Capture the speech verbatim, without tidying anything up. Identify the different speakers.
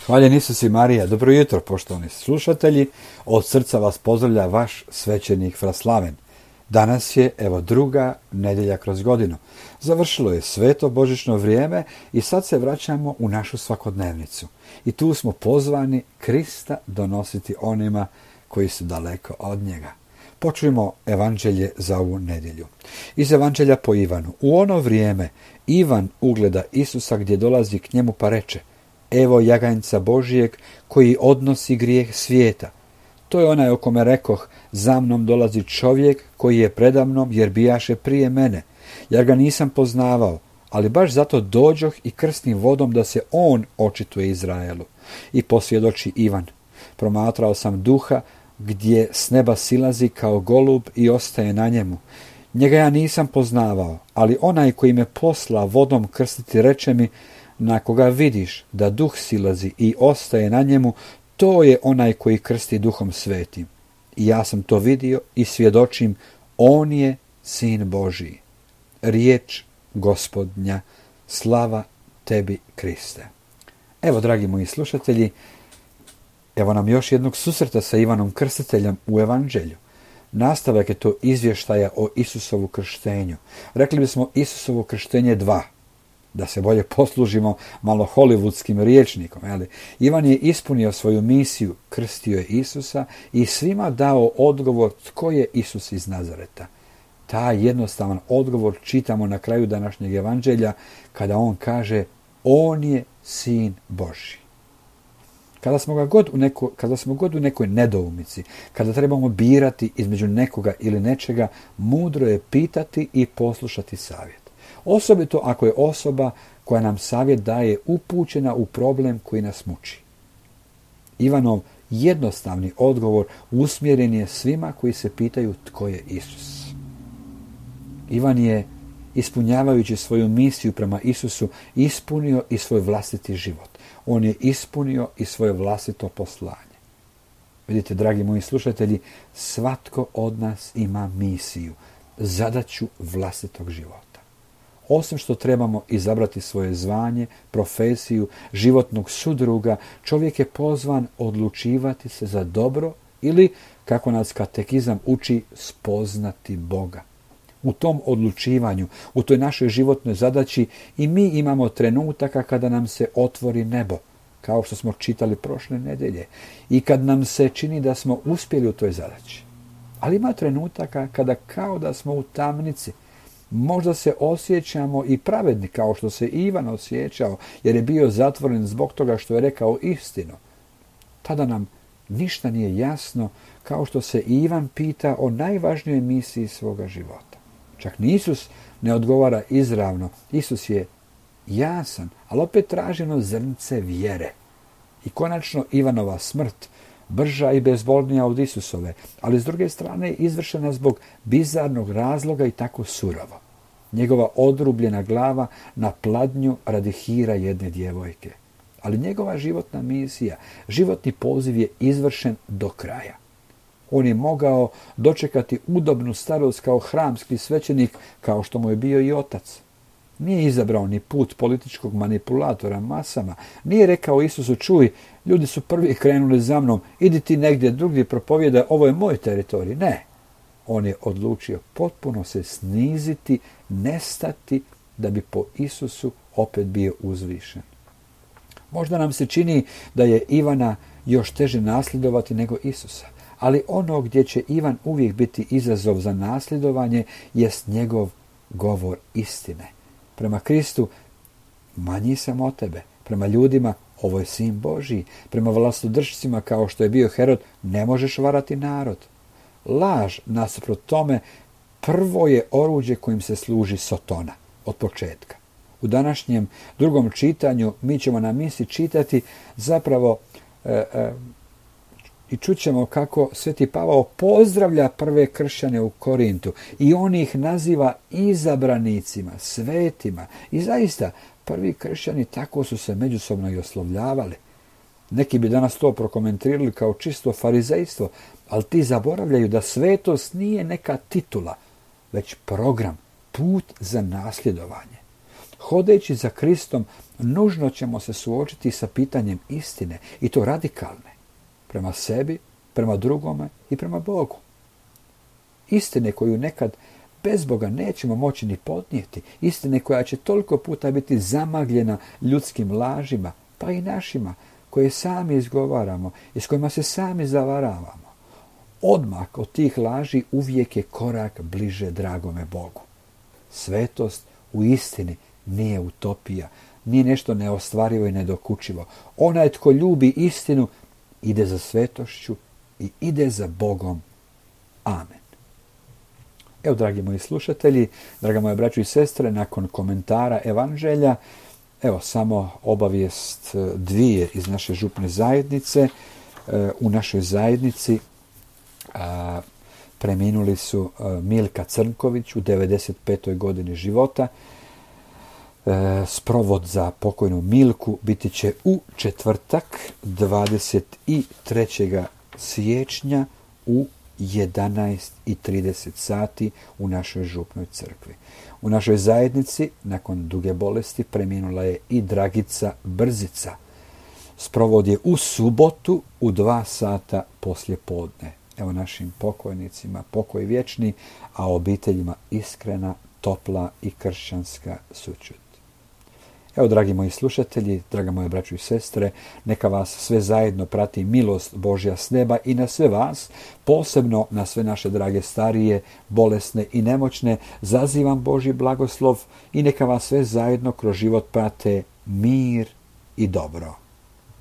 Speaker 1: Hvaljen Isus i Marija. Dobro jutro, poštovani slušatelji. Od srca vas pozdravlja vaš svećenik Fraslaven. Danas je, evo, druga nedjelja kroz godinu. Završilo je sveto božićno vrijeme i sad se vraćamo u našu svakodnevnicu. I tu smo pozvani Krista donositi onima koji su daleko od njega. Počujemo evanđelje za ovu nedjelju. Iz evanđelja po Ivanu. U ono vrijeme Ivan ugleda Isusa gdje dolazi k njemu pa reče: evo jaganjca Božijeg koji odnosi grijeh svijeta. To je onaj o kome rekoh, za mnom dolazi čovjek koji je predamnom jer bijaše prije mene. Ja ga nisam poznavao, ali baš zato dođoh i krstim vodom da se on očituje Izraelu. I posvjedoči Ivan: promatrao sam duha gdje s neba silazi kao golub i ostaje na njemu. Njega ja nisam poznavao, ali onaj koji me posla vodom krstiti reče mi: na koga vidiš da duh silazi i ostaje na njemu, to je onaj koji krsti duhom svetim. I ja sam to vidio i svjedočim, on je sin Božiji. Riječ Gospodnja, slava tebi, Kriste. Evo, dragi moji slušatelji, evo nam još jednog susreta sa Ivanom Krstiteljem u evanđelju. Nastavak je to izvještaja o Isusovu krštenju. Rekli bismo Isusovo krštenje dva, da se bolje poslužimo malo hollywoodskim rječnikom. Jeli? Ivan je ispunio svoju misiju, krstio je Isusa i svima dao odgovor tko je Isus iz Nazareta. Taj jednostavan odgovor čitamo na kraju današnjeg evanđelja kada on kaže: on je sin Božji. Kada smo, ga god u neko, kada smo god u nekoj nedoumici, kada trebamo birati između nekoga ili nečega, mudro je pitati i poslušati savjet. Osobito ako je osoba koja nam savjet daje upućena u problem koji nas muči. Ivanov jednostavni odgovor usmjeren je svima koji se pitaju tko je Isus. Ivan je, ispunjavajući svoju misiju prema Isusu, ispunio i svoj vlastiti život. On je ispunio i svoje vlastito poslanje. Vidite, dragi moji slušatelji, svatko od nas ima misiju, zadaću vlastitog života. Osim što trebamo izabrati svoje zvanje, profesiju, životnog sudruga, čovjek je pozvan odlučivati se za dobro ili, kako nas katekizam uči, spoznati Boga. U tom odlučivanju, u toj našoj životnoj zadaći i mi imamo trenutaka kada nam se otvori nebo, kao što smo čitali prošle nedjelje, i kad nam se čini da smo uspjeli u toj zadaći. Ali ima trenutaka kada kao da smo u tamnici. Možda se osjećamo i pravedni kao što se Ivan osjećao, jer je bio zatvoren zbog toga što je rekao istinu. Tada nam ništa nije jasno, kao što se Ivan pita o najvažnijoj misiji svoga života. Čak ni Isus ne odgovara izravno. Isus je jasan, ali opet traži ono zrnce vjere. I konačno Ivanova smrt, brža i bezbolnija od Isusove, ali s druge strane izvršena zbog bizarnog razloga i tako surovo. Njegova odrubljena glava na pladnju radi hira jedne djevojke. Ali njegova životna misija, životni poziv je izvršen do kraja. On je mogao dočekati udobnu starost kao hramski svećenik, kao što mu je bio i otac. Nije izabrao ni put političkog manipulatora masama. Nije rekao Isusu: čuj, ljudi su prvi krenuli za mnom, idi ti negdje drugdje propovjedaj, ovo je moj teritorij. Ne. On je odlučio potpuno se sniziti, nestati, da bi po Isusu opet bio uzvišen. Možda nam se čini da je Ivana još teže nasljedovati nego Isusa, ali ono gdje će Ivan uvijek biti izazov za nasljedovanje jest njegov govor istine. Prema Kristu: manji sam od tebe. Prema ljudima: ovo je sin Božji. Prema vlastodržcima, kao što je bio Herod: ne možeš varati narod. Laž, nasuprot tome, prvo je oruđe kojim se služi Sotona od početka. U današnjem drugom čitanju mi ćemo na misi čitati zapravo e, e, i čućemo kako Sveti Pavao pozdravlja prve kršćane u Korintu i on ih naziva izabranicima, svetima. I zaista, prvi kršćani tako su se međusobno i oslovljavali. Neki bi danas to prokomentirali kao čisto farizejstvo, ali ti zaboravljaju da svetost nije neka titula, već program, put za nasljedovanje. hodeći za Kristom, nužno ćemo se suočiti sa pitanjem istine, i to radikalne, prema sebi, prema drugome i prema Bogu. Istine koju nekad bez Boga nećemo moći ni podnijeti, istine koja će toliko puta biti zamagljena ljudskim lažima, pa i našima, koje sami izgovaramo i s kojima se sami zavaravamo. Odmak od tih laži uvijek je korak bliže dragome Bogu. Svetost u istini nije utopija, nije nešto neostvarivo i nedokučivo. Onaj tko ljubi istinu ide za svetošću i ide za Bogom. Amen. Evo, dragi moji slušatelji, draga moja braćo i sestre, nakon komentara Evanđelja, evo samo obavijest dvije iz naše župne zajednice. U našoj zajednici a, preminuli su a, Milka Crnković u devedeset petoj godini života. E, sprovod za pokojnu Milku biti će u četvrtak dvadeset trećeg siječnja u jedanaest i trideset sati u našoj župnoj crkvi. U našoj zajednici nakon duge bolesti preminula je i Dragica Brzica. Sprovod je u subotu u dva sata poslije podne. Evo našim pokojnicima pokoj vječni, a obiteljima iskrena, topla i kršćanska sućut. Evo, dragi moji slušatelji, draga moje braćo i sestre, neka vas sve zajedno prati milost Božja s neba i na sve vas, posebno na sve naše drage starije, bolesne i nemoćne, zazivam Božji blagoslov i neka vas sve zajedno kroz život prate mir i dobro.